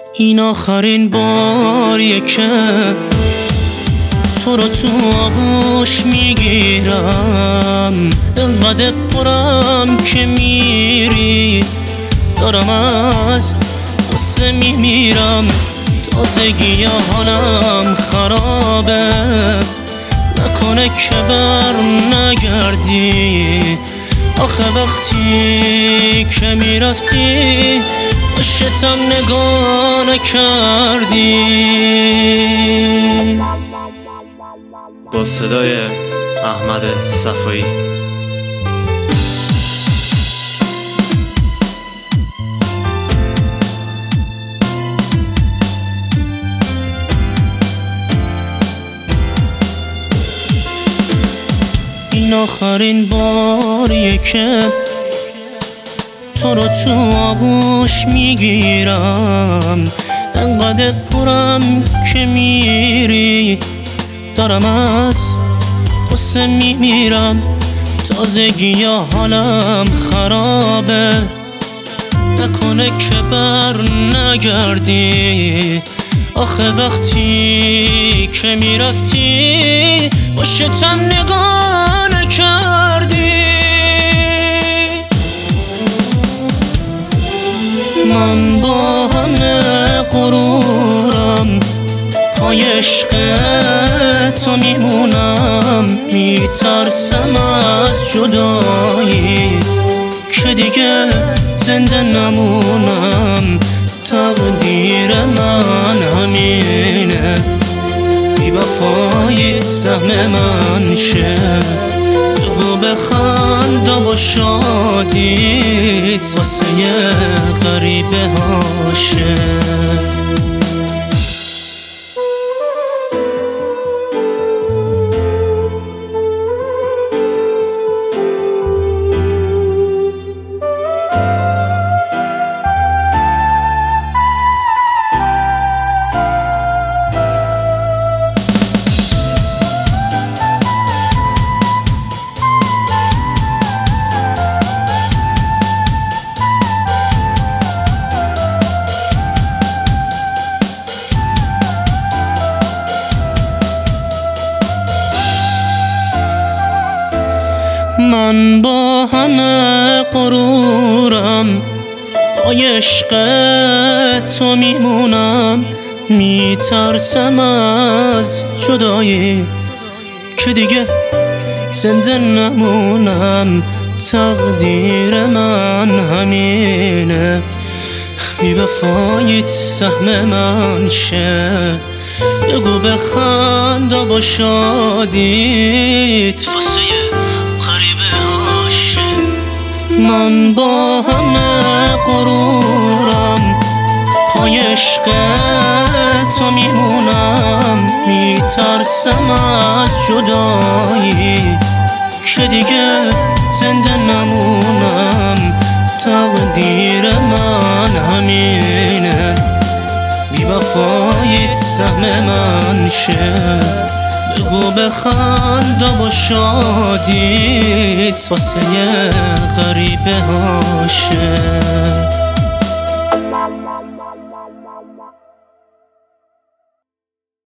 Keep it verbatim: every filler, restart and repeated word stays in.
این آخرین باریه که تو رو تو آغوش میگیرم، انقدر پرم که میری، دارم از قصه میمیرم. تازگی حالم خرابه، نکنه که بر نگردی. آخه وقتی که میرفتی عشقتم نگاه نکردی. با صدای احمد صفایی. این آخرین باریه که تو رو تو آغوش میگیرم، انقدر پرم که میری، دارم از قصه میمیرم. تازگی حالم خرابه، نکنه که بر نگردی. آخه وقتی که میرفتی باشتم نگاه نکردی. من با همه غرورم پای عشق تو میمونم، میترسم از جدایی که دیگه زنده نمونم. تقدیر من همینه، بی وفاییت سهم من شه. بگو بخند و شادیت واسه غریبه هاشه. من با همه غرورم پای عشق تو میمونم، میترسم از جدایی که دیگه زنده نمونم. تقدیر من همینه، بی وفاییت سهم من شه. بگو بخند و شادیت واسه من با همه غرورم پای عشق تو میمونم، میترسم از جدایی که دیگه زنده نمونم. تقدیر من همینه، بی وفاییت سهم من شه. بگو بخند و شادیت واسه غریبه هاشه.